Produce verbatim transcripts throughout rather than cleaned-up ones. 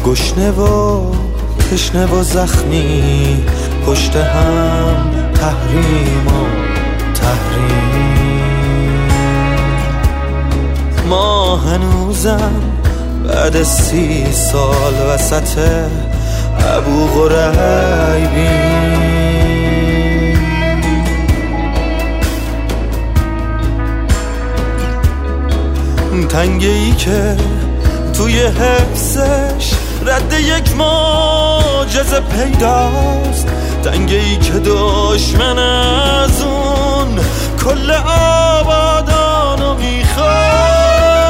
گشنه و تشنه و زخمی، پشت هم تحریم و تحریم. ما هنوزم بعد سی سال وسط ابو غریبیم. تنگه ای که توی حفظش رد یک معجزه پیداست، تنگه ای که دشمن از اون کل آبادانو میخواد.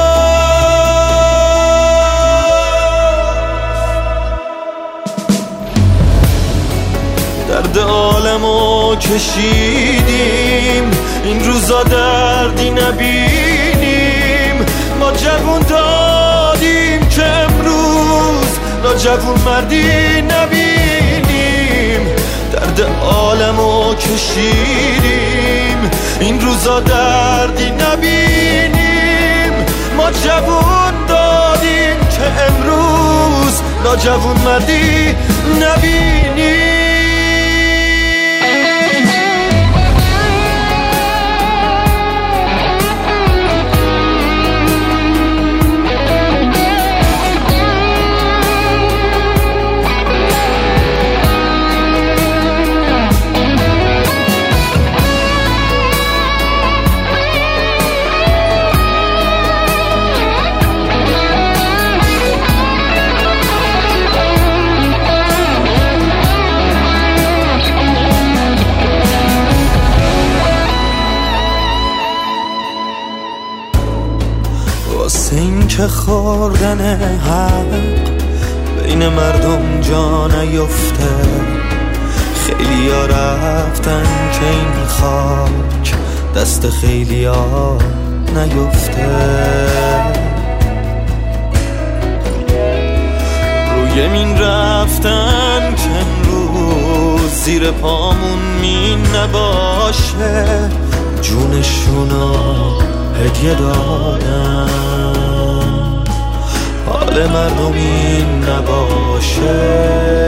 درد عالمو کشیدیم، این روزا دردی نبینیم. ما جوون دادیم که امروز ناجوون مردی نبینیم. درد عالمو کشیدیم، این روزا دردی نبینیم. ما جوون دادیم که امروز ناجوون مردی نبینیم. واسه این که خوردن حق بین مردم جا نیفته، خیلی ها رفتن که این خاک دست خیلی ها نیفته. روی این رفتن که امروز زیر پامون می نباشه، جونشونو هدیه دادن. حال مردم این نباشه،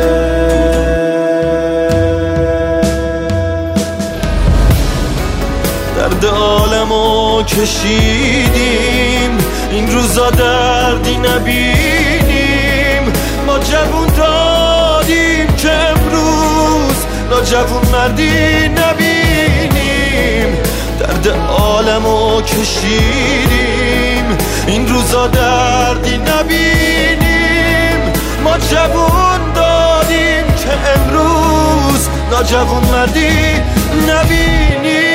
درد عالمو کشیدیم، این روزا دردی نبینیم. ما جوون دادیم که امروز ناجوون مردی نبینیم. درد عالمو کشیدیم، این روزا دردی نبینیم. ما جوون دادیم که امروز ناجوون مردی نبینیم.